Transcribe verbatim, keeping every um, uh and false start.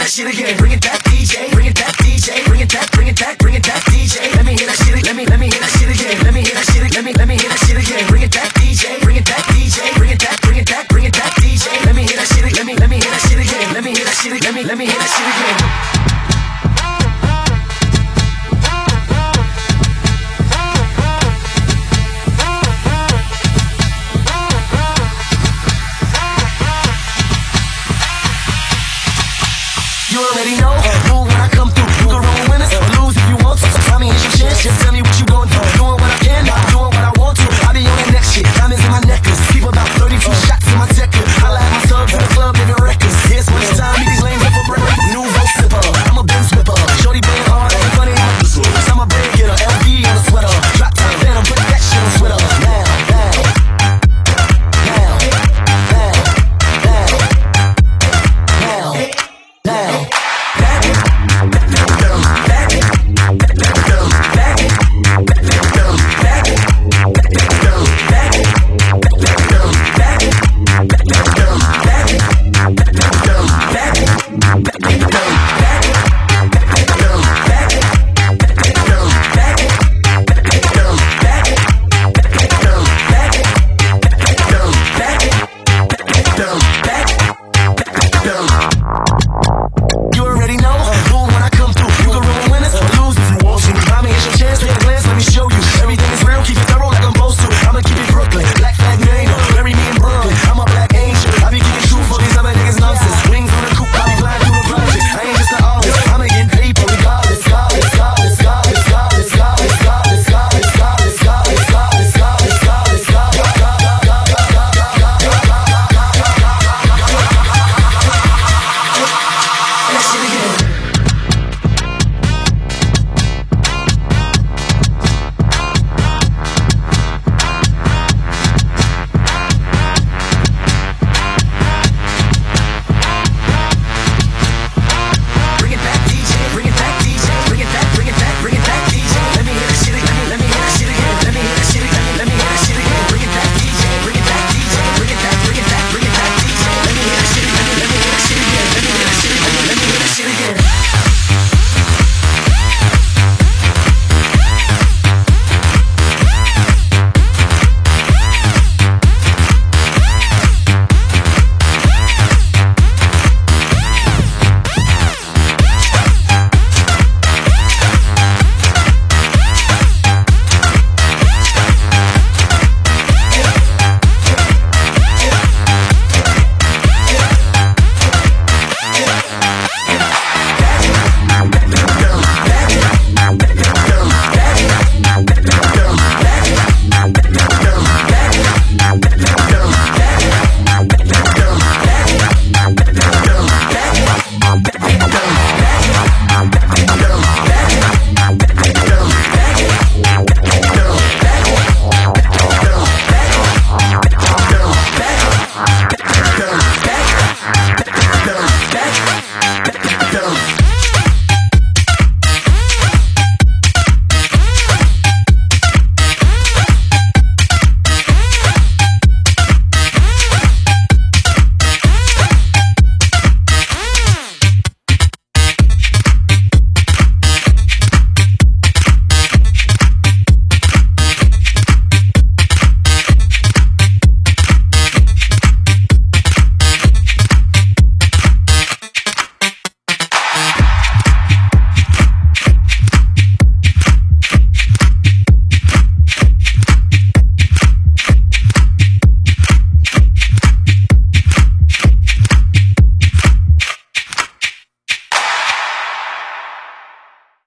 that shit again. Bring it back, D J. Bring it back, D J. Bring it back, bring it back, bring it back, D J. Let me hear that shit again. Let me, let me hear that shit again. Let me hear that shit again. Let me, let me hear that shit again. Bring it back, D J. Bring it back, D J. Bring it back, bring it back, bring it back, D J. Let me hear that shit again. Let me, let me hear that shit again. Let me hear that shit again. Let me, let me hear that shit again. You already know, rule when I come through. You can roll winners or lose if you want to. So tell me, is your chance? Just tell me what you